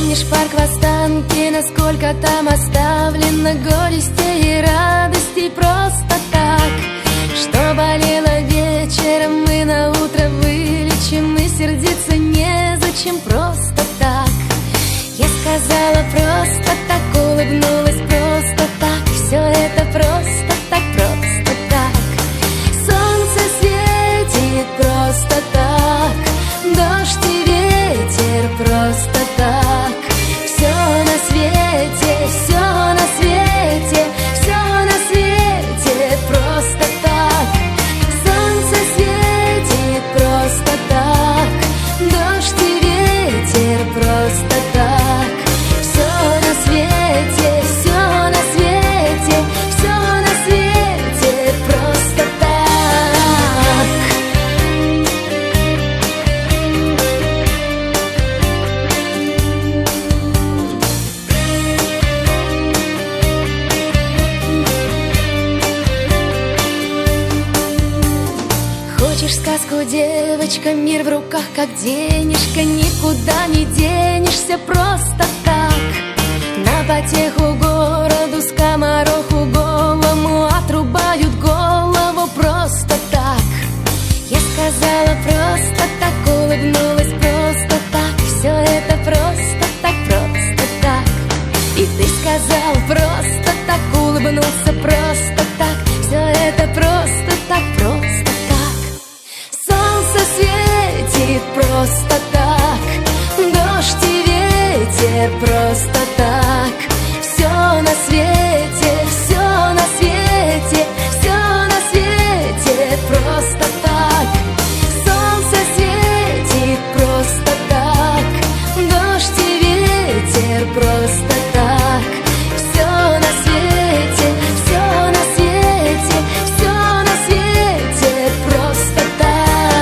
Помнишь парк в Останке, насколько там оставлено горестей и радостей просто так? Что болело вечером, мы на утро вылечим, и сердиться незачем просто так. Я сказала просто так, улыбнулась просто так, все это просто так, просто так. Солнце светит просто так, дождь и ветер просто так. Все на свете, все на свете, все на свете просто так. Солнце светит просто так, дождь и ветер просто так. Все на свете, все на свете, все на свете просто так. Хочешь сказку, девочка, мир в руках, как денежка, никуда не денешься просто так. На потеху городу, скомороху голому отрубают голову просто так. Я сказала просто так, улыбнулась просто так, все это просто так, просто так. И ты сказал просто так, улыбнулся просто так, все это просто так, просто так. Солнце светит просто так, дождь и ветер просто так. Все на свете, все на свете, все на свете просто так. Солнце светит просто так, дождь и ветер просто так. Все на свете, все на свете, все на свете просто так.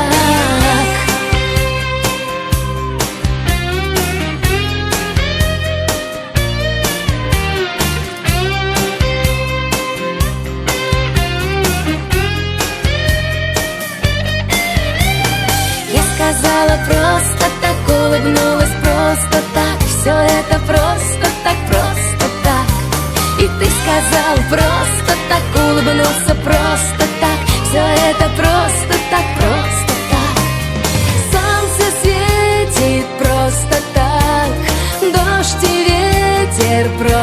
Я сказала просто так, улыбнулась просто так, все это просто так, просто так. И ты сказал просто так, улыбнулся просто так, все это просто так, просто так. Солнце светит просто так, дождь и ветер просто